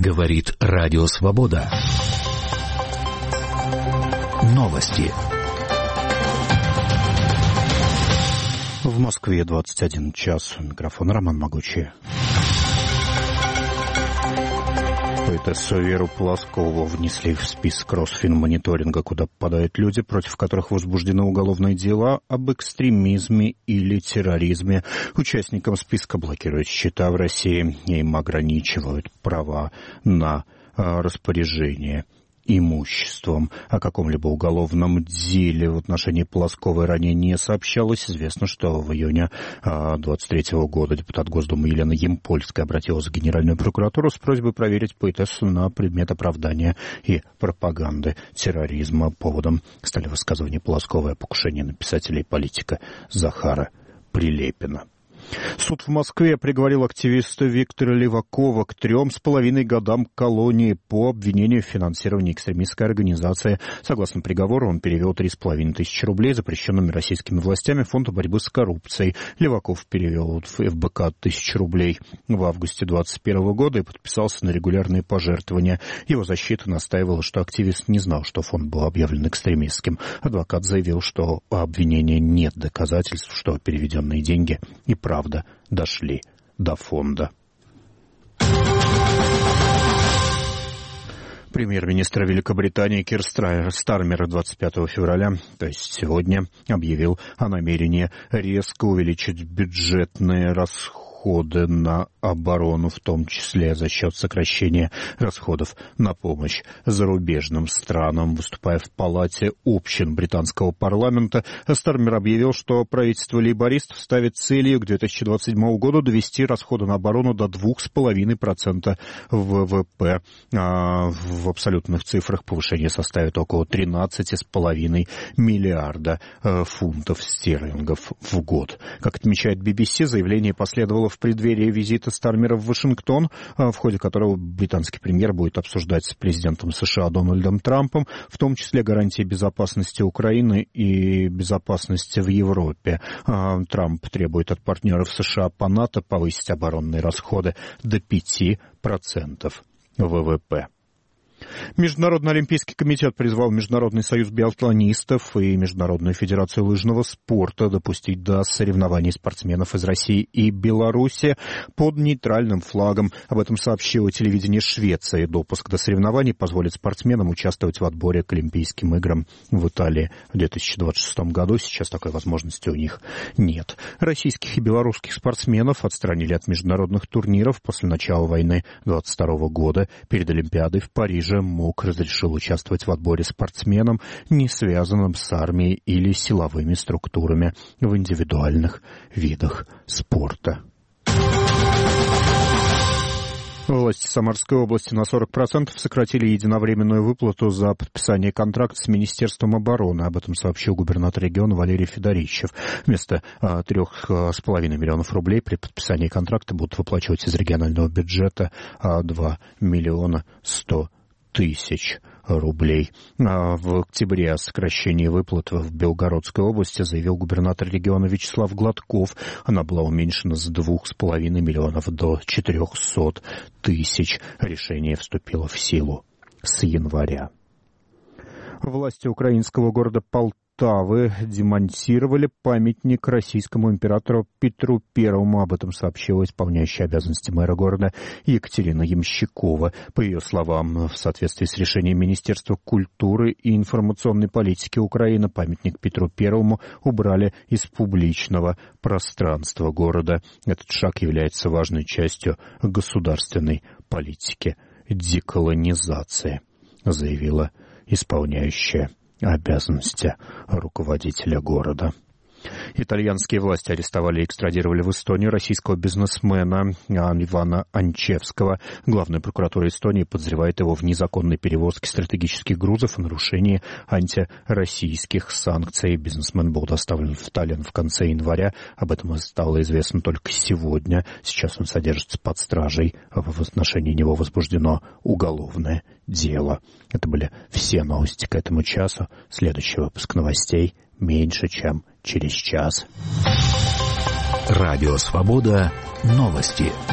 Говорит Радио Свобода. Новости. В Москве 21 час. У микрофона Роман Могучий. Поэтессу Веру Полоскову внесли в список Росфинмониторинга, куда попадают люди, против которых возбуждены уголовные дела об экстремизме или терроризме. Участникам списка блокируют счета в России и им ограничивают права на распоряжение имуществом. О каком-либо уголовном деле в отношении Полосковой ранее не сообщалось. Известно, что в июне 2023 года депутат Госдумы Елена Ямпольская обратилась в Генеральную прокуратуру с просьбой проверить поэтессу на предмет оправдания и пропаганды терроризма. Поводом стали высказывания Полосковой о покушении на писателя и политика Захара Прилепина. Суд в Москве приговорил активиста Виктора Левакова к 3,5 годам колонии по обвинению в финансировании экстремистской организации. Согласно приговору, он перевел 3,5 тысячи рублей, запрещенными российскими властями, в фонд борьбы с коррупцией. Леваков перевел в ФБК 1000 рублей в августе 2021 года и подписался на регулярные пожертвования. Его защита настаивала, что активист не знал, что фонд был объявлен экстремистским. Адвокат заявил, что у обвинения нет доказательств, что переведенные деньги и правда дошли до фонда. Премьер-министр Великобритании Кир Стармер 25 февраля, то есть сегодня, объявил о намерении резко увеличить бюджетные расходы на оборону, в том числе за счет сокращения расходов на помощь зарубежным странам. Выступая в Палате общин британского парламента, Стармер объявил, что правительство лейбористов ставит целью к 2027 году довести расходы на оборону до 2,5% ВВП. В абсолютных цифрах повышение составит около 13,5 миллиарда фунтов стерлингов в год. Как отмечает BBC, заявление последовало в преддверии визита Стармера в Вашингтон, в ходе которого британский премьер будет обсуждать с президентом США Дональдом Трампом, в том числе гарантии безопасности Украины и безопасности в Европе. Трамп требует от партнеров США по НАТО повысить оборонные расходы до 5% ВВП. Международный олимпийский комитет призвал Международный союз биатлонистов и Международную федерацию лыжного спорта допустить до соревнований спортсменов из России и Беларуси под нейтральным флагом. Об этом сообщило телевидение Швеции. Допуск до соревнований позволит спортсменам участвовать в отборе к Олимпийским играм в Италии в 2026 году. Сейчас такой возможности у них нет. Российских и белорусских спортсменов отстранили от международных турниров после начала войны 2022 года. Перед Олимпиадой в Париже МОК разрешил участвовать в отборе спортсменам, не связанным с армией или силовыми структурами в индивидуальных видах спорта. Власти Самарской области на 40% сократили единовременную выплату за подписание контракта с Министерством обороны. Об этом сообщил губернатор региона Валерий Федорищев. Вместо 3,5 миллионов рублей при подписании контракта будут выплачивать из регионального бюджета 2 миллиона 100 тысяч рублей. В октябре о сокращении выплат в Белгородской области заявил губернатор региона Вячеслав Гладков. Она была уменьшена с 2,5 миллионов до 400 тысяч. Решение вступило в силу с января. Власти украинского города Полтавы демонтировали памятник российскому императору Петру Первому. Об этом сообщила исполняющая обязанности мэра города Екатерина Ямщикова. По ее словам, в соответствии с решением Министерства культуры и информационной политики Украины, памятник Петру Первому убрали из публичного пространства города. Этот шаг является важной частью государственной политики деколонизации, заявила исполняющая обязанности руководителя города. Итальянские власти арестовали и экстрадировали в Эстонию российского бизнесмена Ивана Анчевского. Главная прокуратура Эстонии подозревает его в незаконной перевозке стратегических грузов и нарушении антироссийских санкций. Бизнесмен был доставлен в Таллин в конце января. Об этом стало известно только сегодня. Сейчас он содержится под стражей. В отношении него возбуждено уголовное дело. Это были все новости к этому часу. Следующий выпуск новостей меньше, чем через час. Радио Свобода. Новости.